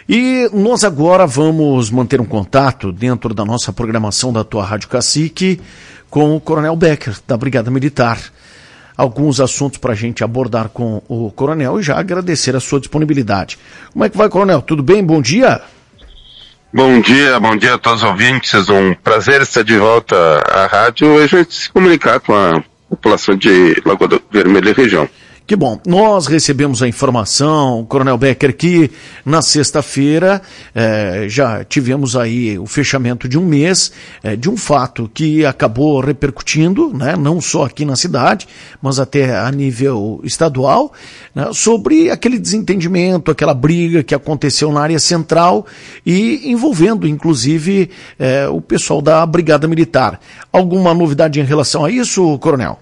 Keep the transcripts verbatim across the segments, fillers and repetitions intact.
E nós agora vamos manter um contato dentro da nossa programação da tua Rádio Cacique com o Coronel Becker, da Brigada Militar. Alguns assuntos para a gente abordar com o Coronel e já agradecer a sua disponibilidade. Como é que vai, Coronel? Tudo bem? Bom dia. Bom dia, bom dia a todos os ouvintes. Um prazer estar de volta à rádio e a gente se comunicar com a população de Lagoa Vermelha e região. Que bom. Nós recebemos a informação, Coronel Becker, que na sexta-feira eh, já tivemos aí o fechamento de um mês eh, de um fato que acabou repercutindo, né, não só aqui na cidade, mas até a nível estadual, né, sobre aquele desentendimento, aquela briga que aconteceu na área central e envolvendo, inclusive, eh, o pessoal da Brigada Militar. Alguma novidade em relação a isso, Coronel?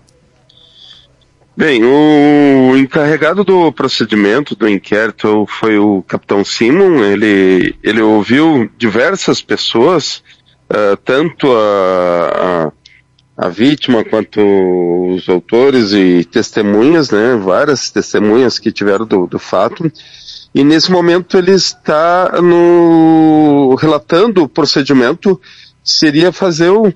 Bem, o encarregado do procedimento do inquérito foi o capitão Simon. Ele, ele ouviu diversas pessoas, uh, tanto a, a, a vítima quanto os autores e testemunhas, né, várias testemunhas que tiveram do, do fato. E nesse momento ele está no, relatando o procedimento, seria fazer um...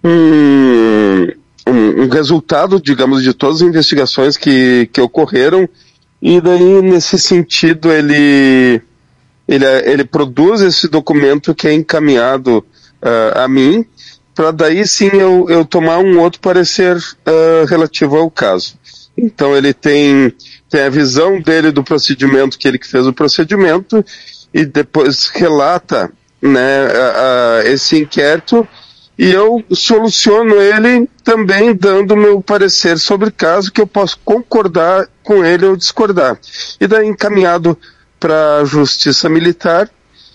um Um, um resultado, digamos, de todas as investigações que, que ocorreram, e daí, nesse sentido, ele, ele, ele produz esse documento que é encaminhado uh, a mim, para daí sim eu, eu tomar um outro parecer uh, relativo ao caso. Então ele tem, tem a visão dele do procedimento, que ele que fez o procedimento, e depois relata, né, a, a, esse inquérito, e eu soluciono ele também dando meu parecer sobre o caso, que eu posso concordar com ele ou discordar. E daí encaminhado para a Justiça Militar,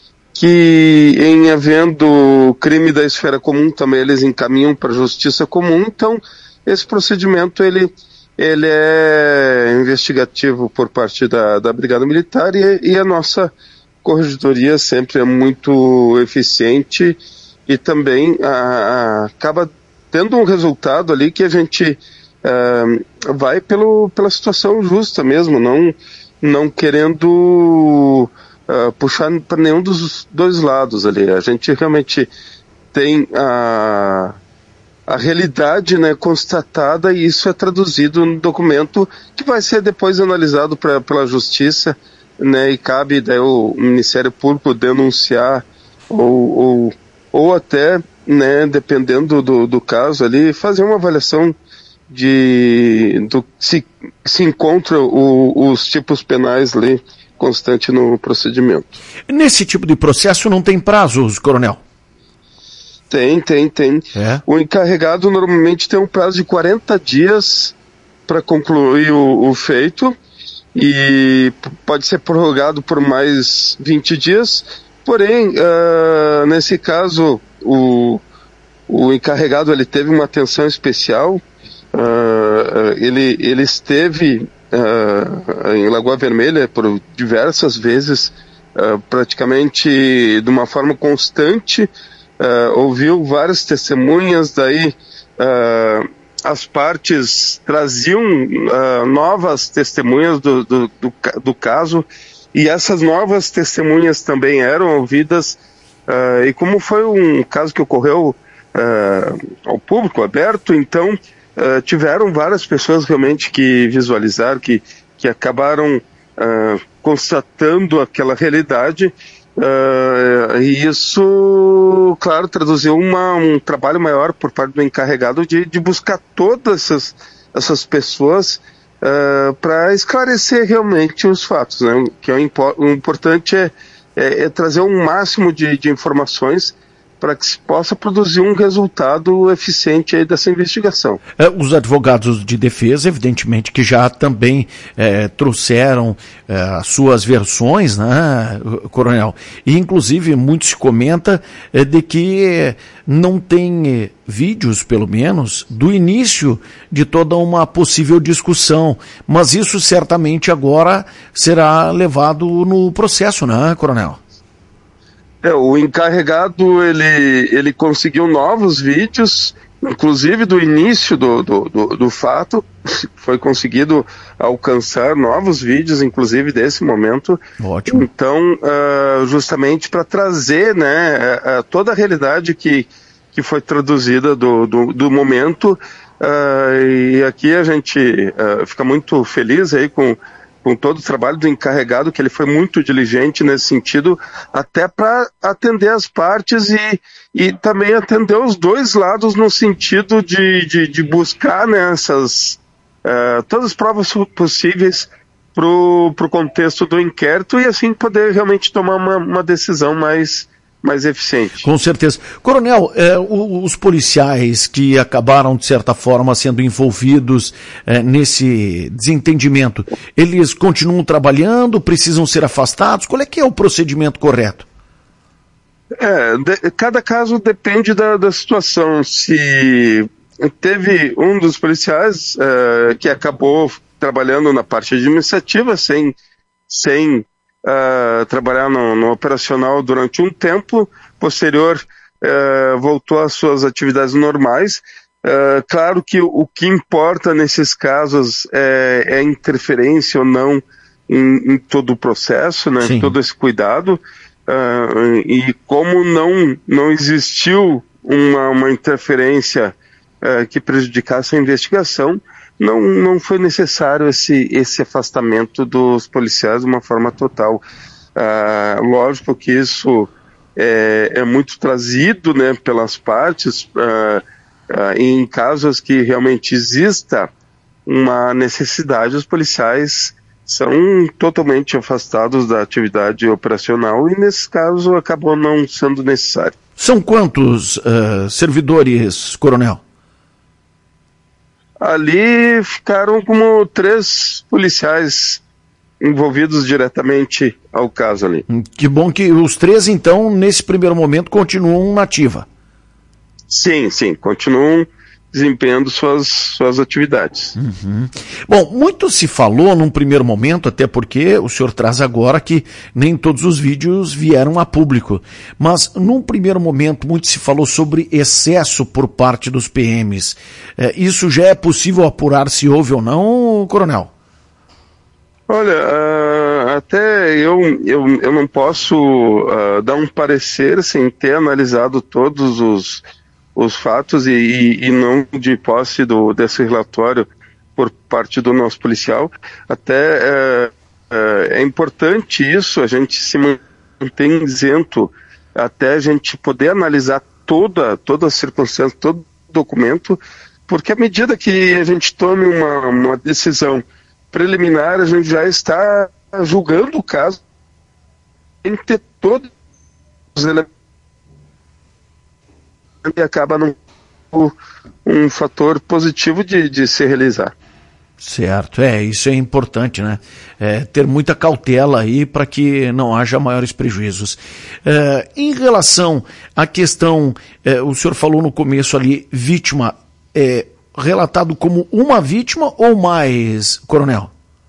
que em havendo crime da esfera comum também eles encaminham para a Justiça Comum. Então esse procedimento ele, ele é investigativo por parte da, da Brigada Militar, e, e a nossa corregedoria sempre é muito eficiente e também a, a, acaba tendo um resultado ali que a gente uh, vai pelo, pela situação justa mesmo, não, não querendo uh, puxar para nenhum dos dois lados ali. A gente realmente tem a, a realidade, né, constatada, e isso é traduzido no documento que vai ser depois analisado pra, pela Justiça, né, e cabe daí o Ministério Público denunciar ou, ou ou até, né, dependendo do, do caso ali, fazer uma avaliação de do, se, se encontra o, os tipos penais ali constante no procedimento. Nesse tipo de processo não tem prazos, Coronel? Tem, tem, tem. É? O encarregado normalmente tem um prazo de quarenta dias para concluir o, o feito, e pode ser prorrogado por mais vinte dias. Porém, uh, nesse caso, o, o encarregado ele teve uma atenção especial. Uh, ele, ele esteve uh, em Lagoa Vermelha por diversas vezes, uh, praticamente de uma forma constante, uh, ouviu várias testemunhas, daí uh, as partes traziam uh, novas testemunhas do, do, do, do caso, e essas novas testemunhas também eram ouvidas, uh, e como foi um caso que ocorreu uh, ao público aberto, então uh, tiveram várias pessoas realmente que visualizaram, que, que acabaram uh, constatando aquela realidade, uh, e isso, claro, traduziu uma, um trabalho maior por parte do encarregado de, de buscar todas essas, essas pessoas Uh, para esclarecer realmente os fatos, né? Que é o, impo- o importante é, é, é trazer um máximo de, de informações para que se possa produzir um resultado eficiente aí dessa investigação. É, os advogados de defesa, evidentemente, que já também é, trouxeram é, as suas versões, né, Coronel? E, inclusive, muito se comenta é, de que não tem é, vídeos, pelo menos, do início de toda uma possível discussão. Mas isso certamente agora será levado no processo, né, Coronel? É, o encarregado, ele, ele conseguiu novos vídeos inclusive do início do, do, do, do fato, foi conseguido alcançar novos vídeos, inclusive desse momento. Ótimo. Então, uh, justamente para trazer, né, uh, toda a realidade que, que foi traduzida do, do, do momento, uh, e aqui a gente uh, fica muito feliz aí com com todo o trabalho do encarregado, que ele foi muito diligente nesse sentido, até para atender as partes e, e também atender os dois lados no sentido de, de, de buscar, né, essas, uh, todas as provas possíveis para o contexto do inquérito e assim poder realmente tomar uma, uma decisão mais, mais eficiente. Com certeza. Coronel, eh, os policiais que acabaram, de certa forma, sendo envolvidos eh, nesse desentendimento, eles continuam trabalhando, precisam ser afastados? Qual é que é o procedimento correto? É, de, cada caso depende da, da situação. Se teve um dos policiais eh, que acabou trabalhando na parte administrativa, sem... sem Uh, trabalhar no, no operacional durante um tempo, posterior uh, voltou às suas atividades normais. Uh, claro que o, o que importa nesses casos é, é interferência ou não em, em todo o processo, né? Todo esse cuidado. Uh, e como não, não existiu uma, uma interferência uh, que prejudicasse a investigação, Não, não foi necessário esse, esse afastamento dos policiais de uma forma total. Ah, lógico que isso é, é muito trazido, né, pelas partes, ah, ah, em casos que realmente exista uma necessidade, os policiais são totalmente afastados da atividade operacional e, nesse caso, acabou não sendo necessário. São quantos uh, servidores, coronel? Ali ficaram como três policiais envolvidos diretamente ao caso ali. Que bom que os três, então, nesse primeiro momento, continuam na ativa. Sim, sim, continuam desempenhando suas, suas atividades. Uhum. Bom, muito se falou num primeiro momento, até porque o senhor traz agora que nem todos os vídeos vieram a público, mas num primeiro momento muito se falou sobre excesso por parte dos P Ms. É, isso já é possível apurar se houve ou não, coronel? Olha, uh, até eu, eu, eu não posso uh, dar um parecer sem ter analisado todos os os fatos e, e, e não de posse do, desse relatório por parte do nosso policial. Até é, é, é importante isso, a gente se mantém isento até a gente poder analisar toda, toda a circunstância, todo o documento, porque à medida que a gente tome uma, uma decisão preliminar, a gente já está julgando o caso, tem que ter todos os elementos e acaba num um fator positivo de, de se realizar. Certo, é, isso é importante, né? É, ter muita cautela aí para que não haja maiores prejuízos. É, em relação à questão, é, o senhor falou no começo ali, vítima, é relatado como uma vítima ou mais, coronel?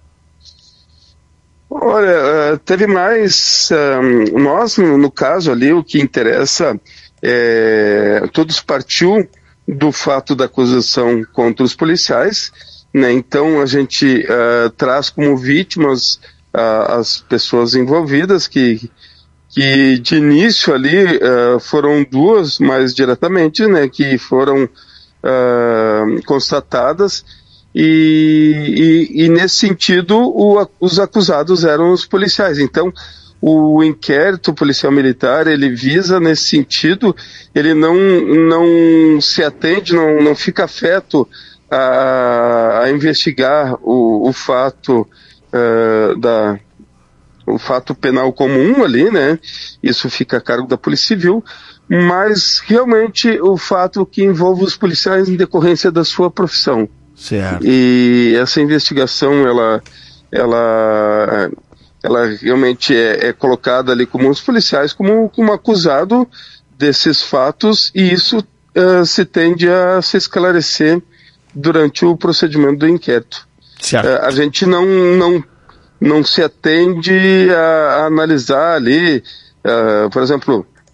Olha, teve mais, um, nós, no caso ali, o que interessa É, todos partiu do fato da acusação contra os policiais, né? Então a gente uh, traz como vítimas uh, as pessoas envolvidas que, que de início ali uh, foram duas mais diretamente, né? Que foram uh, constatadas e, e, e nesse sentido o, os acusados eram os policiais. Então o inquérito policial militar, ele visa nesse sentido, ele não, não se atende, não, não fica afeto a, a investigar o, o fato uh, da, o fato penal comum ali, né? Isso fica a cargo da Polícia Civil, mas realmente o fato que envolve os policiais em decorrência da sua profissão. Certo. E essa investigação, ela, ela ela realmente é, é colocada ali como os policiais como, como acusado desses fatos e isso uh, se tende a se esclarecer durante o procedimento do inquérito. Certo. Uh, a gente não, não, não se atende a, a analisar ali, uh, por exemplo,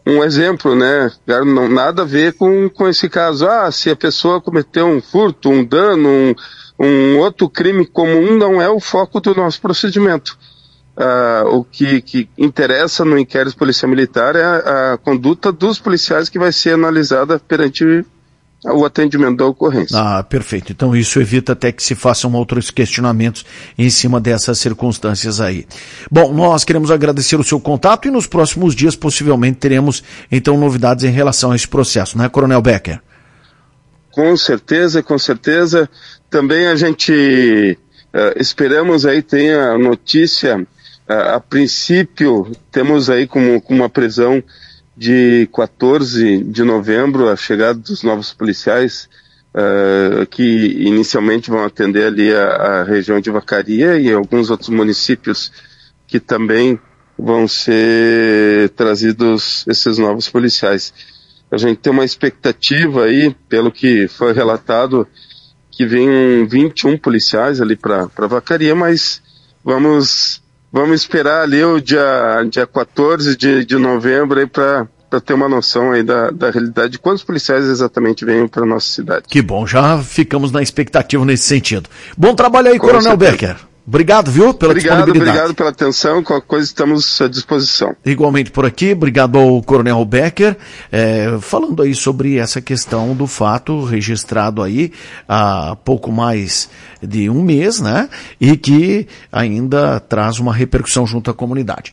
um exemplo, né? Não, nada a ver com, com esse caso. Ah, se a pessoa cometeu um furto, um dano, um, um outro crime comum, não é o foco do nosso procedimento. Ah, o que, que interessa no inquérito policial militar é a, a conduta dos policiais que vai ser analisada perante o atendimento da ocorrência. Ah, perfeito. Então isso evita até que se façam outros questionamentos em cima dessas circunstâncias aí. Bom, nós queremos agradecer o seu contato e nos próximos dias possivelmente teremos então novidades em relação a esse processo, não é, Coronel Becker? Com certeza, com certeza. Também a gente uh, esperamos aí tenha notícia, uh, a princípio temos aí como, como uma prisão de quatorze de novembro, a chegada dos novos policiais, uh, que inicialmente vão atender ali a, a região de Vacaria e alguns outros municípios que também vão ser trazidos esses novos policiais. A gente tem uma expectativa aí, pelo que foi relatado, que vem vinte e um policiais ali para Vacaria, mas vamos... Vamos esperar ali o dia, dia quatorze de, de novembro aí para ter uma noção aí da, da realidade de quantos policiais exatamente vêm para a nossa cidade. Que bom, já ficamos na expectativa nesse sentido. Bom trabalho aí, com Coronel certeza. Becker. Obrigado, viu, pela obrigado, disponibilidade. Obrigado pela atenção, qualquer coisa estamos à disposição. Igualmente por aqui, obrigado ao Coronel Becker, é, falando aí sobre essa questão do fato registrado aí há pouco mais de um mês, né, e que ainda traz uma repercussão junto à comunidade.